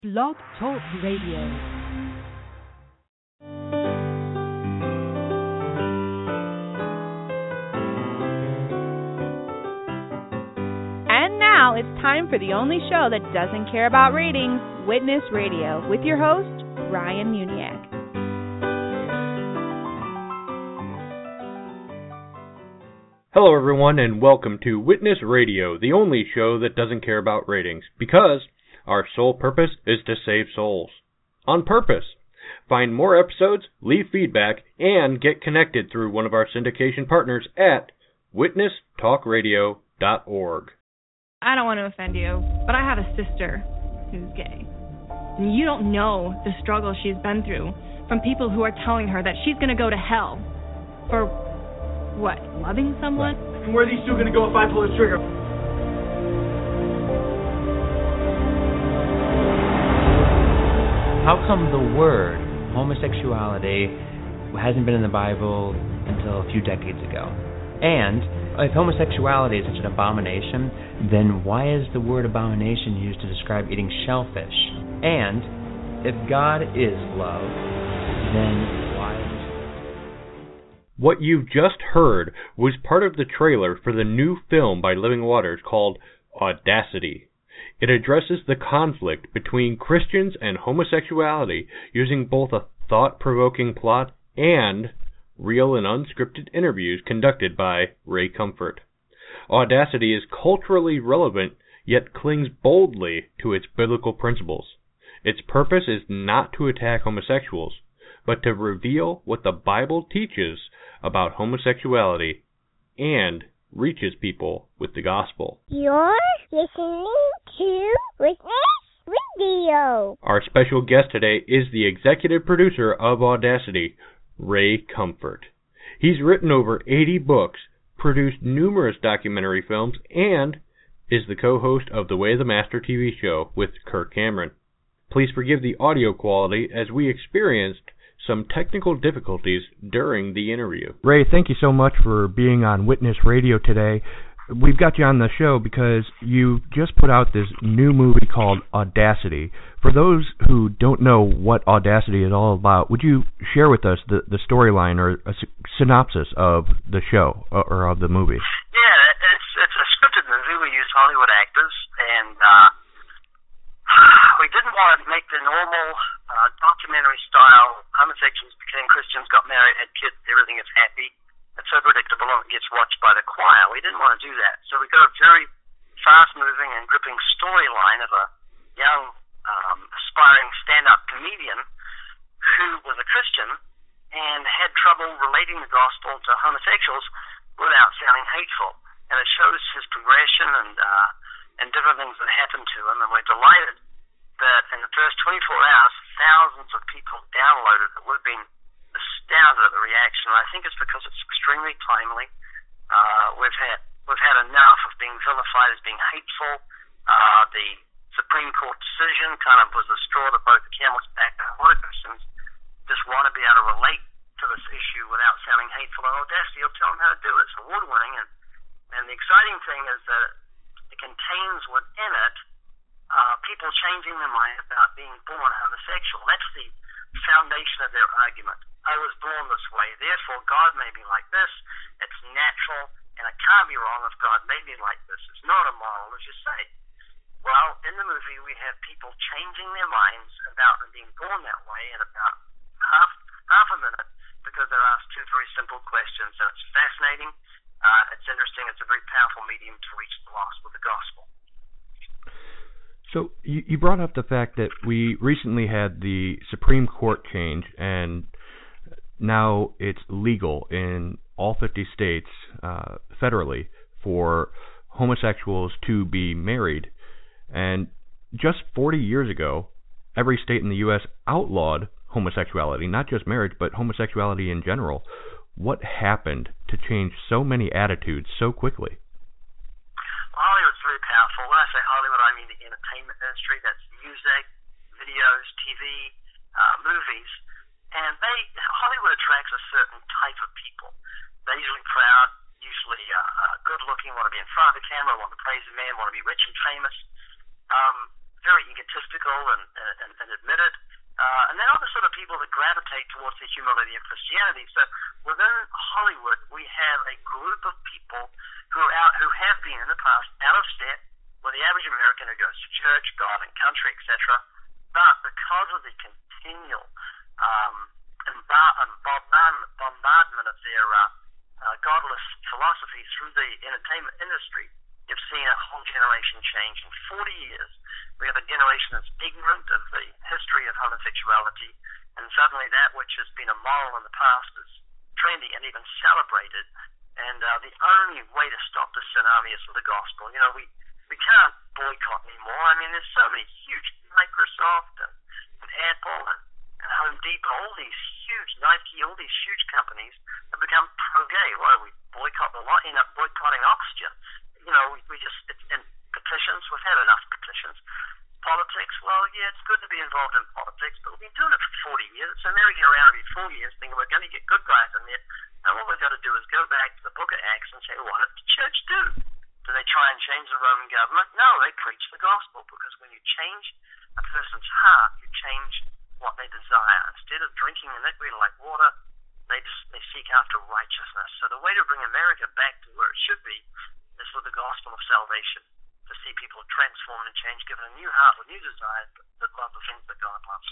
Blog Talk Radio. And now it's time for the only show that doesn't care about ratings, Witness Radio, with your host, Ryan Muniak. Hello everyone, and welcome to Witness Radio, the only show that doesn't care about ratings, because our sole purpose is to save souls. On purpose. Find more episodes, leave feedback, and get connected through one of our syndication partners at witnesstalkradio.org. I don't want to offend you, but I have a sister who's gay. And you don't know the struggle she's been through from people who are telling her that she's going to go to hell for, what, loving someone? And where are these two going to go if I pull the trigger? How come the word homosexuality hasn't been in the Bible until a few decades ago? And if homosexuality is such an abomination, then why is the word abomination used to describe eating shellfish? And if God is love, then why is... What you've just heard was part of the trailer for the new film by Living Waters called Audacity. It addresses the conflict between Christians and homosexuality using both a thought-provoking plot and real and unscripted interviews conducted by Ray Comfort. Audacity is culturally relevant, yet clings boldly to its biblical principles. Its purpose is not to attack homosexuals, but to reveal what the Bible teaches about homosexuality and reaches people with the gospel. You're listening to Witness Radio. Our special guest today is the executive producer of Audacity, Ray Comfort. He's written over 80 books, produced numerous documentary films, and is the co-host of The Way of the Master TV show with Kirk Cameron. Please forgive the audio quality as we experienced some technical difficulties during the interview. Ray, thank you so much for being on Witness Radio today. We've got you on the show because you just put out this new movie called Audacity. For those who don't know what Audacity is all about, would you share with us the storyline or a synopsis of the show or of the movie? Yeah, it's a scripted movie. We use Hollywood actors, and we didn't want to make the normal documentary style. Homosexuals became Christians, got married, had kids, everything is happy. It's so predictable and it gets watched by the choir. We didn't want to do that. So we got a very fast-moving and gripping storyline of a young, aspiring stand-up comedian who was a Christian and had trouble relating the gospel to homosexuals without sounding hateful. And it shows his progression and different things that happened to him. And we're delighted that in the first 24 hours, thousands of people downloaded it. We've been astounded at the reaction. I think it's because it's extremely timely. We've had enough of being vilified as being hateful. The Supreme Court decision kind of was the straw that broke the camel's back. A lot of Christians just want to be able to relate to this issue without sounding hateful. And Audacity will tell them how to do it. It's award-winning, and the exciting thing is that it contains within it people changing their mind about being born homosexual. That's the foundation of their argument. I was born this way, therefore God made me like this. It's natural, and it can't be wrong if God made me like this. It's not immoral, as you say. Well, in the movie, we have people changing their minds about them being born that way in about half a minute because they're asked two very simple questions. And it's fascinating. It's interesting. It's a very powerful medium to reach the lost with the gospel. So you brought up the fact that we recently had the Supreme Court change, and now it's legal in all 50 states federally for homosexuals to be married. And just 40 years ago, every state in the U.S. outlawed homosexuality, not just marriage, but homosexuality in general. What happened to change so many attitudes so quickly? Hollywood's very powerful. When I say Hollywood, I mean the entertainment industry. That's music, videos, TV, movies. And Hollywood attracts a certain type of people. They're usually proud, usually good-looking, want to be in front of the camera, want to praise a man, want to be rich and famous. very egotistical and admit it. And they're not the sort of people that gravitate towards the humility of Christianity. So within Hollywood, we have a group of people who have been in the past out of step with the average American who goes to church, God, and country, etc. But because of the continual bombardment of their godless philosophy through the entertainment industry, you've seen a whole generation change. In 40 years, we have a generation that's ignorant of the history of homosexuality, and suddenly that which has been immoral in the past is trendy and even celebrated. And the only way to stop this tsunami is with the gospel. You know, we can't boycott anymore. I mean, there's so many huge, Microsoft and Apple and Home Depot, all these huge, Nike, all these huge companies have become pro-gay. Why do we boycott the lot? End up boycotting oxygen. You know, we just, and petitions, we've had enough petitions. Politics, well, yeah, it's good to be involved in politics, but we've been doing it for 40 years. It's a merry-go-round every 4 years, thinking we're going to get good guys in there. And what we've got to do is go back to the Book of Acts and say, what did the church do? Do they try and change the Roman government? No, they preach the gospel, because when you change a person's heart, you change what they desire. Instead of drinking iniquity like water, they seek after righteousness. So the way to bring America back to where it should be is with the gospel of salvation, to see people transformed and changed, given a new heart with new desires that love the things that God loves.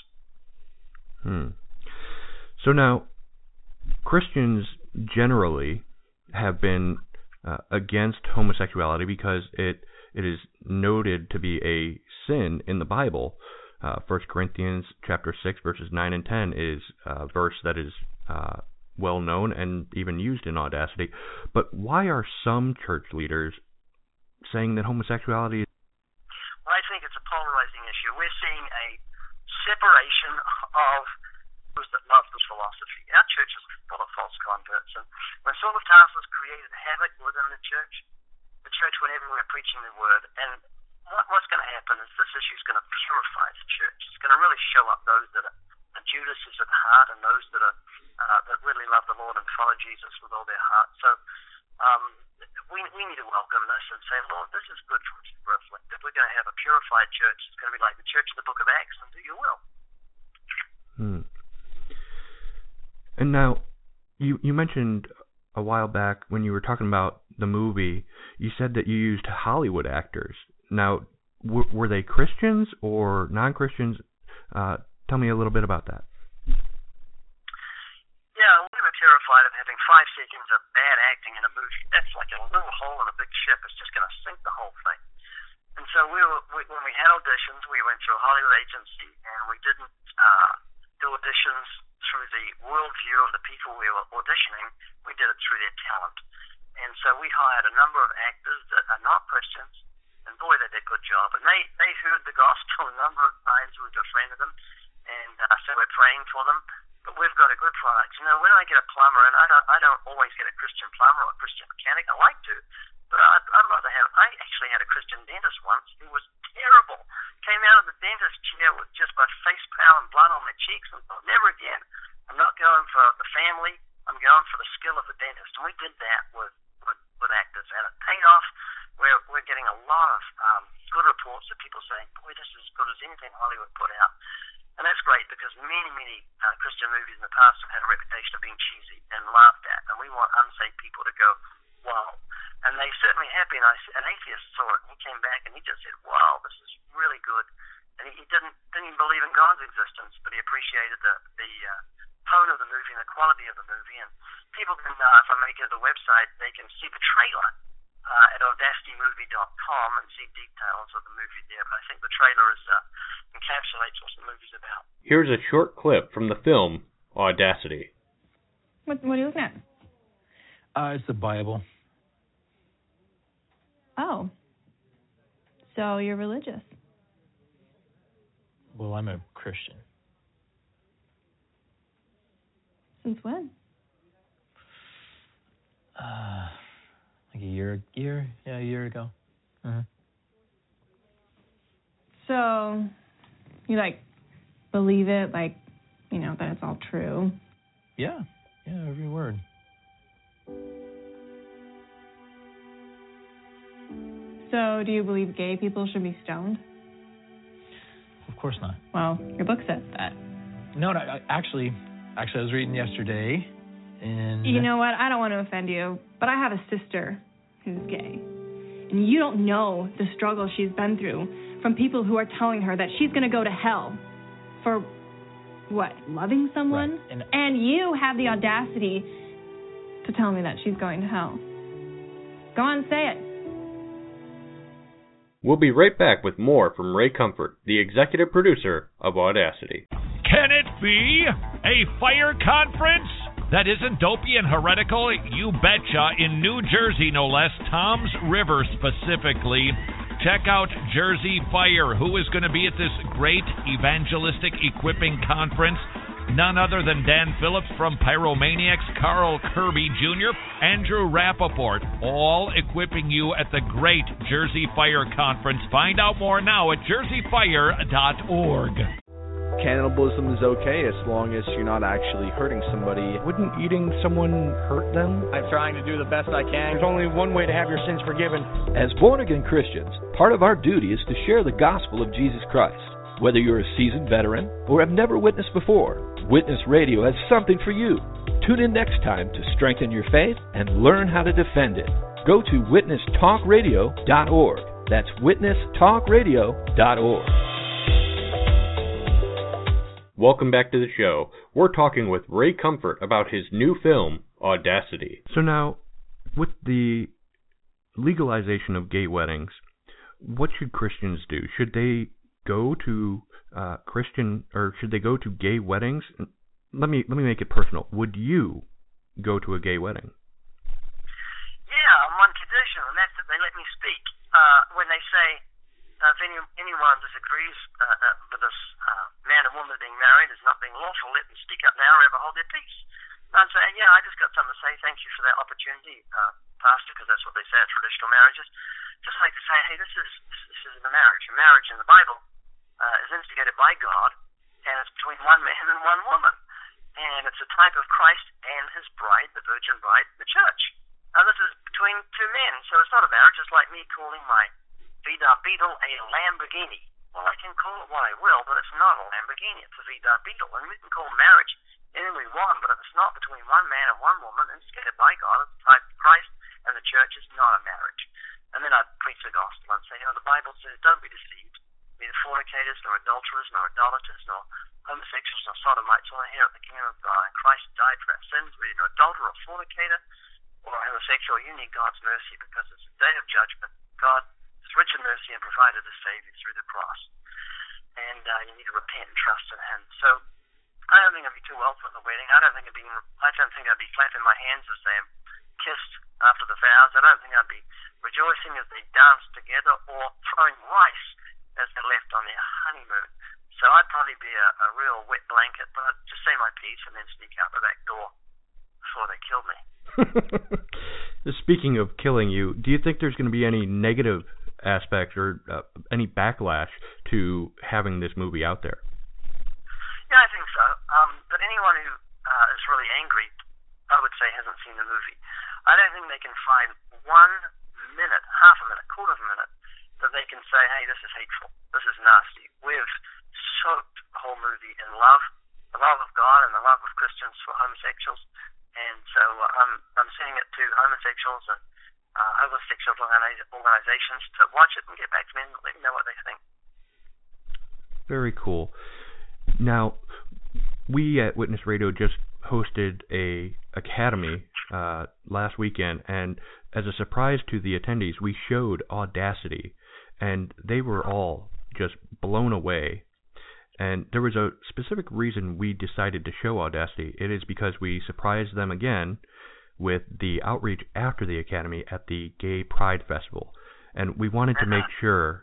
So now, Christians generally have been against homosexuality because it is noted to be a sin in the Bible. 1 Corinthians chapter 6, verses 9 and 10 is a verse that is well known and even used in Audacity. But why are some church leaders saying that homosexuality is... Well, I think it's a polarizing issue. We're seeing a separation of those that love this philosophy. Our church is full of false converts. And when Saul of Tarsus created havoc within the church went everywhere preaching the word. And what's going to happen is this issue is going to purify the church. It's going to really show up those that are Judases at heart and those that are that really love the Lord and follow Jesus with all their heart. So we need to welcome this and say, Lord, this is good for us to reflect. If we're going to have a purified church, it's going to be like the church of the Book of Acts, and do your will. And now, you mentioned a while back when you were talking about the movie, you said that you used Hollywood actors. Now, were they Christians or non-Christians? Tell me a little bit about that. Yeah, we were terrified of having 5 seconds of bad acting in a movie. That's like a little hole in a big ship. It's just going to sink the whole thing. And so when we had auditions, we went to a Hollywood agency, and we didn't do auditions through the worldview of the people we were auditioning. We did it through their talent. And so we hired a number of actors that are not Christians, and boy, they did a good job. And they heard the gospel a number of times. We befriended them, and so we're praying for them. But we've got a good product. You know, when I get a plumber, and I don't always get a Christian plumber or a Christian mechanic, I like to, but I'd rather have, I actually had a Christian dentist once who was terrible. Came out of the dentist chair with just my face pale and blood on my cheeks, and thought, never again. I'm not going for the family, I'm going for the skill of the dentist. And we did that with actors, and it paid off. We're getting a lot of good reports of people saying, boy, this is as good as anything Hollywood put out. And that's great, because many Christian movies in the past have had a reputation of being cheesy and laughed at, and we want unsaved people to go, wow. And they certainly have been. An atheist saw it, and he came back and he just said, wow, this is really good. And he didn't even believe in God's existence, but he appreciated the tone of the movie and the quality of the movie. And people can, if I make it to the website, they can see the trailer at audacitymovie.com and see details of the movie there. But I think the trailer encapsulates what the movie's about. Here's a short clip from the film Audacity. What are you looking at? It's the Bible. Oh. So you're religious? Well, I'm a Christian. Since when? Like a year ago. Uh-huh. So, you believe it, that it's all true? Yeah, every word. So, do you believe gay people should be stoned? of course not. Well, your book says that. No, actually, I was reading yesterday, and You know what? I don't want to offend you, but I have a sister who's gay. And you don't know the struggle she's been through from people who are telling her that she's going to go to hell for, what, loving someone? Right. And you have the audacity to tell me that she's going to hell. Go on, say it. We'll be right back with more from Ray Comfort, the executive producer of Audacity. Can it be a fire conference? That isn't dopey and heretical? You betcha. In New Jersey, no less. Toms River specifically. Check out Jersey Fire. Who is going to be at this great evangelistic equipping conference? None other than Dan Phillips from Pyromaniacs, Carl Kirby Jr., Andrew Rappaport, all equipping you at the great Jersey Fire Conference. Find out more now at jerseyfire.org. Cannibalism is okay as long as you're not actually hurting somebody. Wouldn't eating someone hurt them? I'm trying to do the best I can. There's only one way to have your sins forgiven. As born-again Christians, part of our duty is to share the gospel of Jesus Christ. Whether you're a seasoned veteran or have never witnessed before, Witness Radio has something for you. Tune in next time to strengthen your faith and learn how to defend it. Go to witnesstalkradio.org. That's witnesstalkradio.org. Welcome back to the show. We're talking with Ray Comfort about his new film, Audacity. So now, with the legalization of gay weddings, what should Christians do? Should they go to should they go to gay weddings? Let me make it personal. Would you go to a gay wedding? Yeah, on one condition, and that's that they let me speak. When they say if anyone disagrees with this man and woman being married as not being lawful, let them speak up now or ever hold their peace. And I'd say, yeah, I just got something to say. Thank you for that opportunity, Pastor, because that's what they say at traditional marriages. Just like to say, hey, this is a marriage. A marriage in the Bible is instigated by God, and it's between one man and one woman. And it's a type of Christ and his bride, the virgin bride, the church. Now, this is between two men, so it's not a marriage. It's like me calling my Vida Beetle a Lamborghini. Well, I can call it what I will, but it's not a Lamborghini. It's a Vida Beetle. And we can call marriage anything we want, but if it's not between one man and one woman, instigated by God, it's a type of Christ, and the church is not a marriage. And then I'd preach the gospel and say, the Bible says, don't be deceived. Neither fornicators, nor adulterers, nor idolaters, nor homosexuals, nor sodomites will inherit the kingdom of God. And Christ died for our sins. Whether you're an adulterer or fornicator or a homosexual, you need God's mercy because it's a day of judgment. God is rich in mercy and provided a Savior through the cross. And you need to repent and trust in Him. So I don't think I'd be too well for the wedding. I don't think I'd be clapping my hands as they kissed after the vows. I don't think I'd be rejoicing as they danced together or throwing rice as they left on their honeymoon. So I'd probably be a real wet blanket, but I'd just say my piece and then sneak out the back door before they killed me. Speaking of killing you, do you think there's going to be any negative aspects or any backlash to having this movie out there? Yeah, I think so. But anyone who is really angry, I would say, hasn't seen the movie. I don't think they can find 1 minute, half a minute, quarter of a minute, that they can say, hey, this is hateful, this is nasty. We've soaked the whole movie in love, the love of God and the love of Christians for homosexuals. And so I'm sending it to homosexuals and homosexual organizations to watch it and get back to me and let me know what they think. Very cool. Now, we at Witness Radio just hosted a academy last weekend, and as a surprise to the attendees, we showed Audacity, and they were all just blown away. And there was a specific reason we decided to show Audacity. It is because we surprised them again with the outreach after the academy at the Gay Pride Festival, and we wanted to make sure,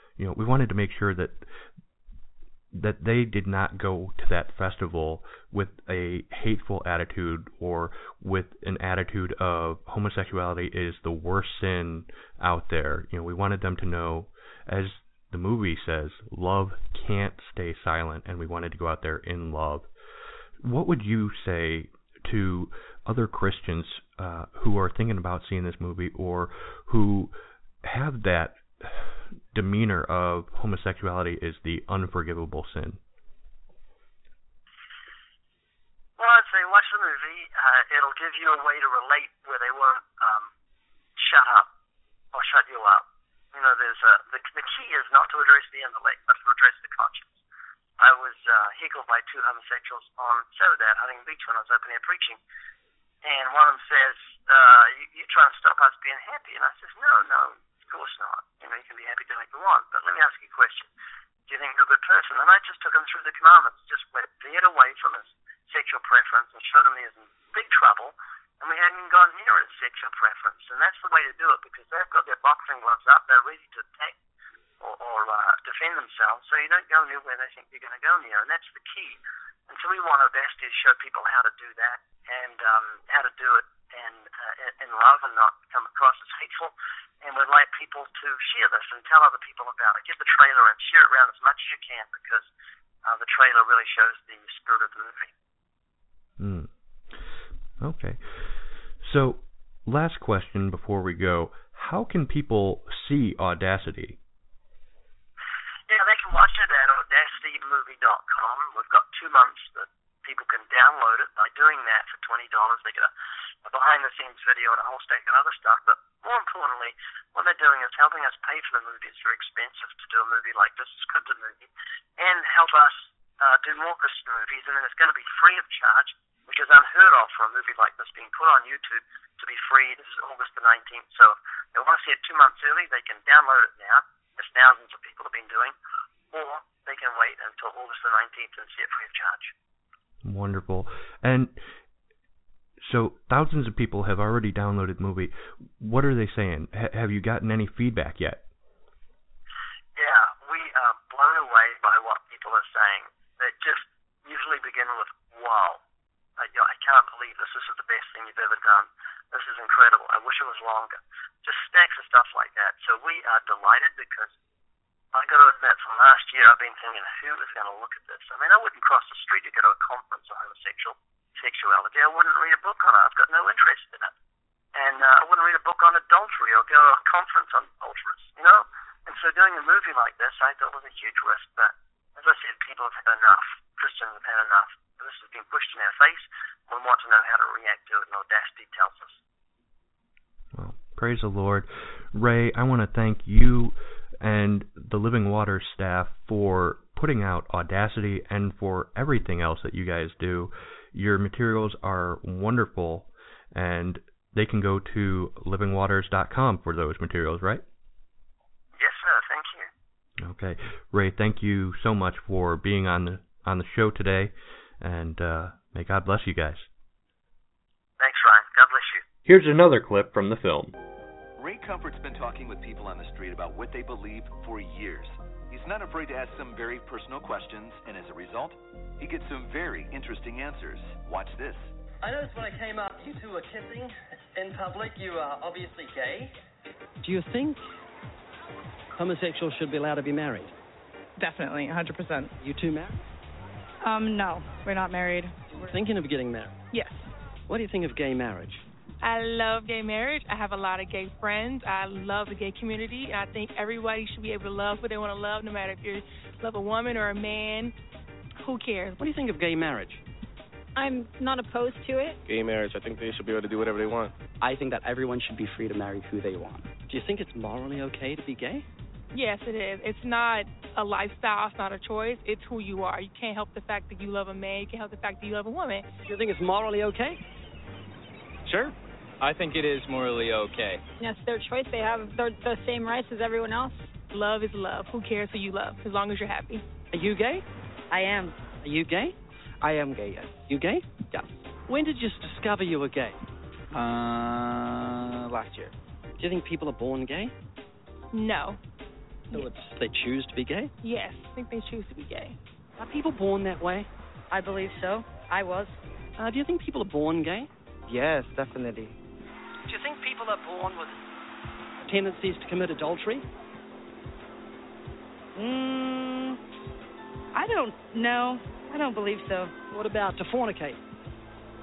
that they did not go to that festival with a hateful attitude or with an attitude of homosexuality is the worst sin out there. We wanted them to know, as the movie says, love can't stay silent, and we wanted to go out there in love. What would you say to other Christians who are thinking about seeing this movie or who have that demeanor of homosexuality is the unforgivable sin? Well, I'd say watch the movie. It'll give you a way to relate where they won't shut up or shut you up. You know, there's the key is not to address the intellect, but to address the conscience. I was heckled by two homosexuals on Saturday at Huntington Beach when I was open air preaching, and one of them says, "You trying to stop us being happy?" And I says, "No, of course not. You know, you can be happy doing what you want, but let me ask you a question. Do you think you're a good person?" And I just took him through the commandments, just veered away from his sexual preference and showed him he was in big trouble, and we hadn't even gone near his sexual preference. And that's the way to do it, because they've got their boxing gloves up, they're ready to attack or defend themselves, so you don't go near where they think you're going to go near, and that's the key. And so we want our best to show people how to do that, and how to do it in love and not come across as hateful. And we'd like people to share this and tell other people about it. Get the trailer and share it around as much as you can, because the trailer really shows the spirit of the movie. Okay. So, last question before we go. How can people see Audacity? Yeah, they can watch it at audacitymovie.com. We've got 2 months that people can download it. By doing that for $20, they get a behind-the-scenes video and a whole stack of other stuff. But more importantly, what they're doing is helping us pay for the movie. It's very expensive to do a movie like this, a scripted movie, and help us do more Christian movies. And then it's going to be free of charge, which is unheard of for a movie like this being put on YouTube to be free. This is August the 19th. So if they want to see it 2 months early, they can download it now, as thousands of people have been doing, or they can wait until August the 19th and see it free of charge. Wonderful. And so thousands of people have already downloaded the movie. What are they saying? Have you gotten any feedback yet? Yeah, we are blown away by what people are saying. They just usually begin with, wow. I can't believe this. This is the best thing you've ever done. This is incredible. I wish it was longer. Just stacks of stuff like that. So we are delighted, because I got to admit, from last year I've been thinking, who is going to look at this? I mean, I wouldn't cross the street to go to a conference on homosexuality. I wouldn't read a book on it. I've got no interest in it. And I wouldn't read a book on adultery or go to a conference on adulterers, you know? And so doing a movie like this, I thought was a huge risk. But as I said, people have had enough. Christians have had enough. This has been pushed in our face. We want to know how to react to it, and Audacity tells us. Well, praise the Lord. Ray, I want to thank you and the Living Waters staff for putting out Audacity and for everything else that you guys do. Your materials are wonderful, and they can go to livingwaters.com for those materials, right? Yes, sir. Thank you. Okay. Ray, thank you so much for being on the show today, and may God bless you guys. Thanks, Ryan. God bless you. Here's another clip from the film. Ray Comfort's been talking with people on the street about what they believe for years. He's not afraid to ask some very personal questions, and as a result, he gets some very interesting answers. Watch this. I noticed when I came up, you two were kissing in public. You are obviously gay. Do you think homosexuals should be allowed to be married? Definitely, 100%. You two married? No, we're not married. We're thinking of getting married? Yes. What do you think of gay marriage? I love gay marriage. I have a lot of gay friends. I love the gay community. I think everybody should be able to love who they want to love, no matter if you love a woman or a man. Who cares? What do you think of gay marriage? I'm not opposed to it. Gay marriage, I think they should be able to do whatever they want. I think that everyone should be free to marry who they want. Do you think it's morally okay to be gay? Yes, it is. It's not a lifestyle. It's not a choice. It's who you are. You can't help the fact that you love a man. You can't help the fact that you love a woman. Do you think it's morally okay? Sure. I think it is morally okay. Yes, their choice. They have the same rights as everyone else. Love is love. Who cares who you love, as long as you're happy. Are you gay? I am. Are you gay? I am gay, yes. You gay? Yeah. When did you discover you were gay? Last year. Do you think people are born gay? No. So they choose to be gay? Yes, I think they choose to be gay. Are people born that way? I believe so. I was. Do you think people are born gay? Yes, definitely. Do you think people are born with tendencies to commit adultery? I don't know. I don't believe so. What about to fornicate?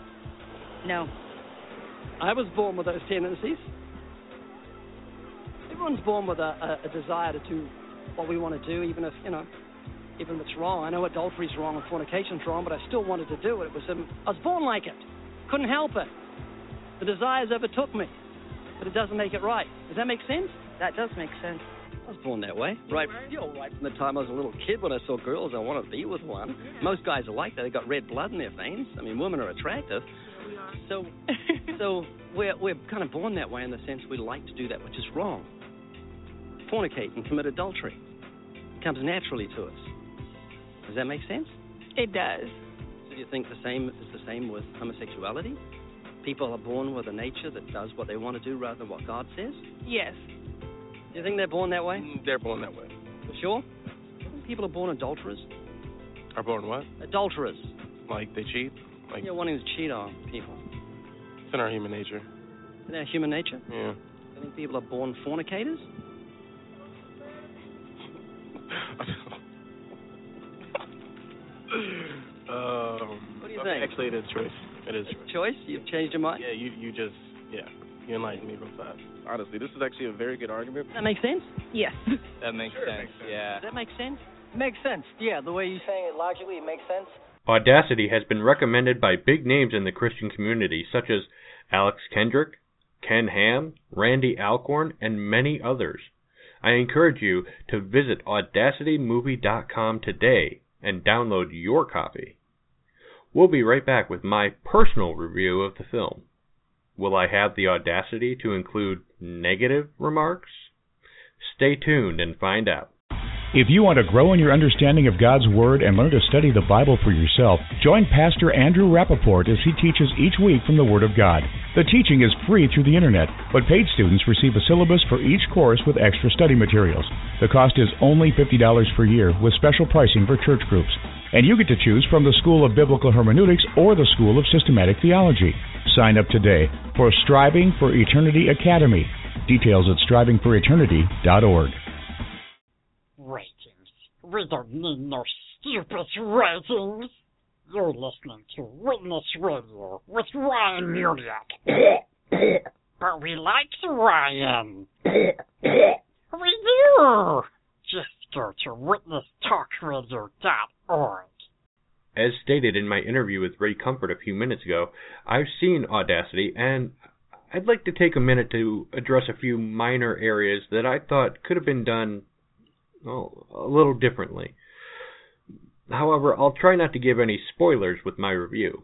No. I was born with those tendencies. Everyone's born with a desire to do what we want to do, even if it's wrong. I know adultery's wrong and fornication's wrong, but I still wanted to do it. I was born like it. Couldn't help it. The desires overtook me, but it doesn't make it right. Does that make sense? That does make sense. I was born that way. Right from the time I was a little kid, when I saw girls, I wanted to be with one. Most guys are like that. They got red blood in their veins. I mean, women are attractive. So we're kind of born that way in the sense we like to do that which is wrong. Fornicate and commit adultery. It comes naturally to us. Does that make sense? It does. So do you think the same is the same with homosexuality? People are born with a nature that does what they want to do rather than what God says? Yes. Do you think they're born that way? They're born that way. For sure? People are born adulterers. Are born what? Adulterers. Like they cheat? Like wanting to cheat on people. It's in our human nature. In our human nature? Yeah. I think people are born fornicators. What do you think? Actually, it is choice. It is choice. You've changed your mind? Yeah, you enlightened me real fast. Honestly, this is actually a very good argument. Does that make sense? Yes. That makes sense, yeah. Does that make sense? Makes sense. Yeah, the way you're saying it logically, it makes sense. Audacity has been recommended by big names in the Christian community, such as Alex Kendrick, Ken Ham, Randy Alcorn, and many others. I encourage you to visit audacitymovie.com today and download your copy. We'll be right back with my personal review of the film. Will I have the audacity to include negative remarks? Stay tuned and find out. If you want to grow in your understanding of God's Word and learn to study the Bible for yourself, join Pastor Andrew Rappaport as he teaches each week from the Word of God. The teaching is free through the Internet, but paid students receive a syllabus for each course with extra study materials. The cost is only $50 per year with special pricing for church groups. And you get to choose from the School of Biblical Hermeneutics or the School of Systematic Theology. Sign up today for Striving for Eternity Academy. Details at strivingforeternity.org. Ratings. We don't need no stupid ratings. You're listening to Witness Radio with Ryan Muniak. But we like Ryan. We do. Just go to witnesstalkradio.org. As stated in my interview with Ray Comfort a few minutes ago, I've seen Audacity, and I'd like to take a minute to address a few minor areas that I thought could have been done a little differently. However, I'll try not to give any spoilers with my review.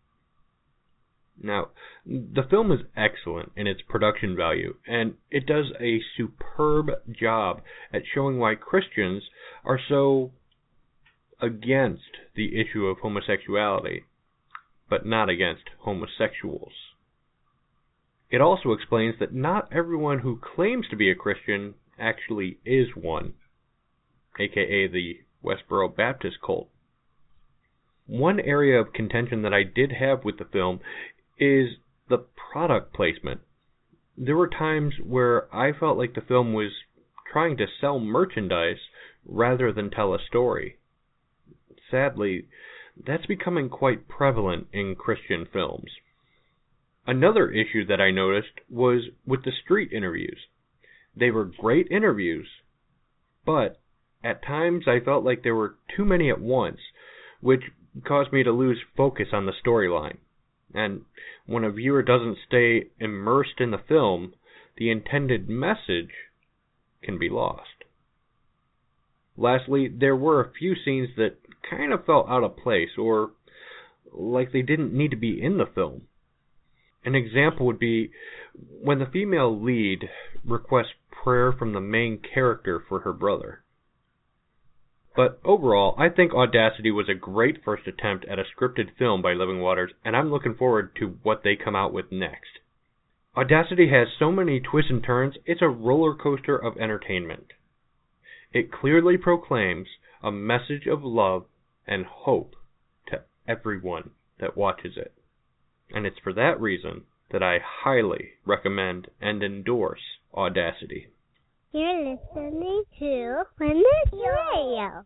Now, the film is excellent in its production value, and it does a superb job at showing why Christians are so against the issue of homosexuality, but not against homosexuals. It also explains that not everyone who claims to be a Christian actually is one, aka the Westboro Baptist cult. One area of contention that I did have with the film is the product placement. There were times where I felt like the film was trying to sell merchandise rather than tell a story. Sadly, that's becoming quite prevalent in Christian films. Another issue that I noticed was with the street interviews. They were great interviews, but at times I felt like there were too many at once, which caused me to lose focus on the storyline. And when a viewer doesn't stay immersed in the film, the intended message can be lost. Lastly, there were a few scenes that kind of felt out of place, or like they didn't need to be in the film. An example would be when the female lead requests prayer from the main character for her brother. But overall, I think Audacity was a great first attempt at a scripted film by Living Waters, and I'm looking forward to what they come out with next. Audacity has so many twists and turns, it's a roller coaster of entertainment. It clearly proclaims a message of love and hope to everyone that watches it. And it's for that reason that I highly recommend and endorse Audacity. You're listening to Witness Radio.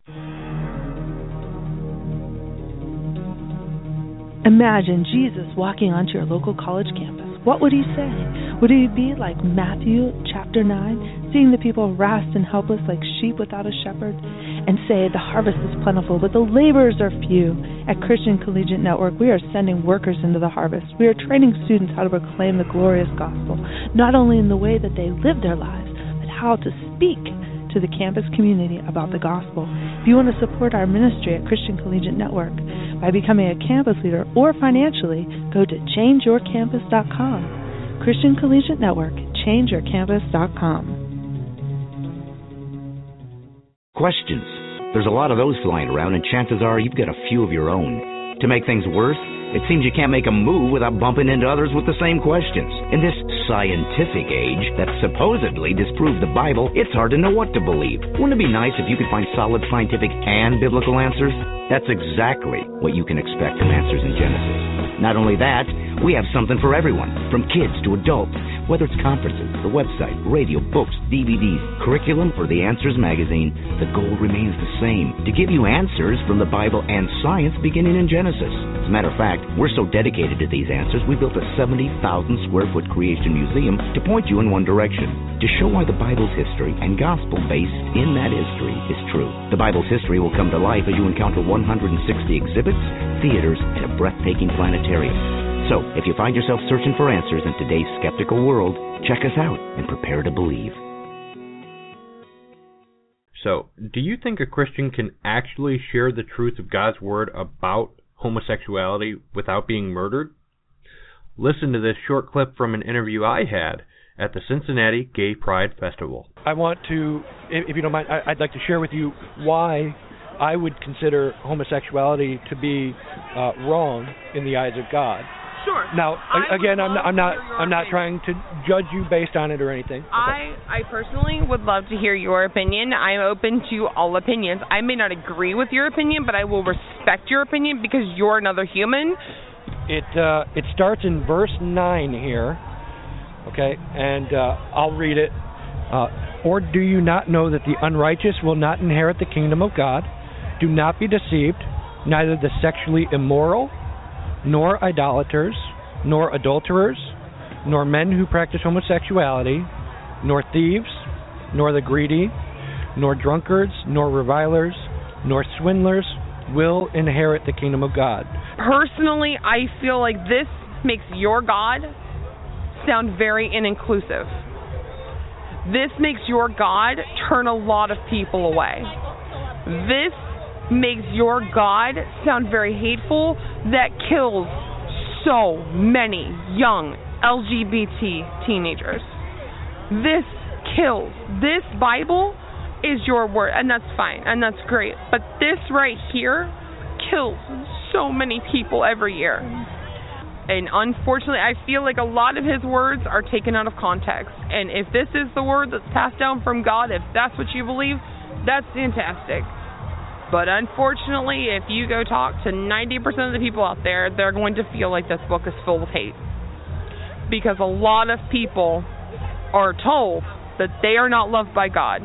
Imagine Jesus walking onto your local college campus. What would he say? Would he be like Matthew chapter 9, seeing the people harassed and helpless like sheep without a shepherd, and say the harvest is plentiful, but the laborers are few. At Christian Collegiate Network, we are sending workers into the harvest. We are training students how to proclaim the glorious gospel, not only in the way that they live their lives, but how to speak to the campus community about the gospel. If you want to support our ministry at Christian Collegiate Network by becoming a campus leader or financially, go to changeyourcampus.com. Christian Collegiate Network, changeyourcampus.com. Questions. There's a lot of those flying around, and chances are you've got a few of your own. To make things worse, it seems you can't make a move without bumping into others with the same questions. In this scientific age that supposedly disproved the Bible, it's hard to know what to believe. Wouldn't it be nice if you could find solid scientific and biblical answers? That's exactly what you can expect from Answers in Genesis. Not only that, we have something for everyone, from kids to adults. Whether it's conferences, the website, radio, books, DVDs, curriculum, or the Answers magazine, the goal remains the same, to give you answers from the Bible and science beginning in Genesis. As a matter of fact, we're so dedicated to these answers, we built a 70,000 square foot creation museum to point you in one direction, to show why the Bible's history and gospel based in that history is true. The Bible's history will come to life as you encounter 160 exhibits, theaters, and a breathtaking planetarium. So, if you find yourself searching for answers in today's skeptical world, check us out and prepare to believe. So, do you think a Christian can actually share the truth of God's Word about homosexuality without being murdered? Listen to this short clip from an interview I had at the Cincinnati Gay Pride Festival. I want to, if you don't mind, I'd like to share with you why I would consider homosexuality to be wrong in the eyes of God. Sure. Now, again, I'm not trying to judge you based on it or anything. Okay. I personally would love to hear your opinion. I'm open to all opinions. I may not agree with your opinion, but I will respect your opinion because you're another human. It starts in verse 9 here, okay, and I'll read it. Or do you not know that the unrighteous will not inherit the kingdom of God? Do not be deceived. Neither the sexually immoral, nor idolaters, nor adulterers, nor men who practice homosexuality, nor thieves, nor the greedy, nor drunkards, nor revilers, nor swindlers will inherit the kingdom of God. Personally, I feel like this makes your God sound very inclusive. This makes your God turn a lot of people away. This makes your God sound very hateful, that kills so many young LGBT teenagers. This kills. This Bible is your word, and that's fine, and that's great. But this right here kills so many people every year. And unfortunately, I feel like a lot of his words are taken out of context. And if this is the word that's passed down from God, if that's what you believe, that's fantastic. But unfortunately, if you go talk to 90% of the people out there, they're going to feel like this book is full of hate. Because a lot of people are told that they are not loved by God.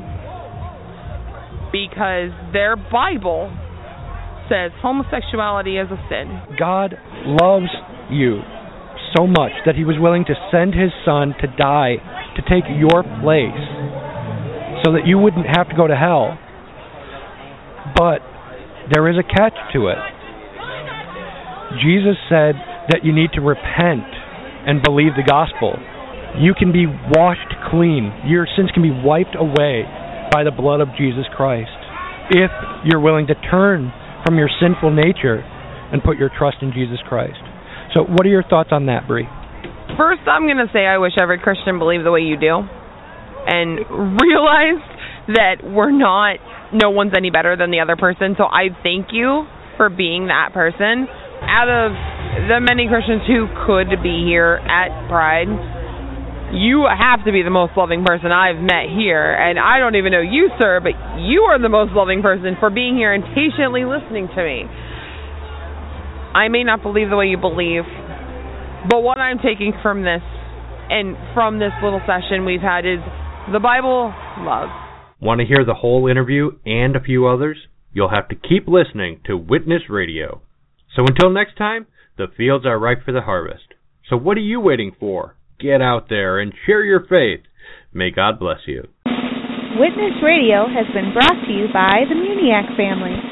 Because their Bible says homosexuality is a sin. God loves you so much that he was willing to send his son to die, to take your place, so that you wouldn't have to go to hell. But there is a catch to it. Jesus said that you need to repent and believe the gospel. You can be washed clean. Your sins can be wiped away by the blood of Jesus Christ if you're willing to turn from your sinful nature and put your trust in Jesus Christ. So what are your thoughts on that, Bree? First, I'm going to say I wish every Christian believed the way you do and realized that no one's any better than the other person. So I thank you for being that person. Out of the many Christians who could be here at Pride, you have to be the most loving person I've met here. And I don't even know you, sir, but you are the most loving person for being here and patiently listening to me. I may not believe the way you believe, but what I'm taking from this and from this little session we've had is the Bible loves. Want to hear the whole interview and a few others? You'll have to keep listening to Witness Radio. So until next time, the fields are ripe for the harvest. So what are you waiting for? Get out there and share your faith. May God bless you. Witness Radio has been brought to you by the Muniac family.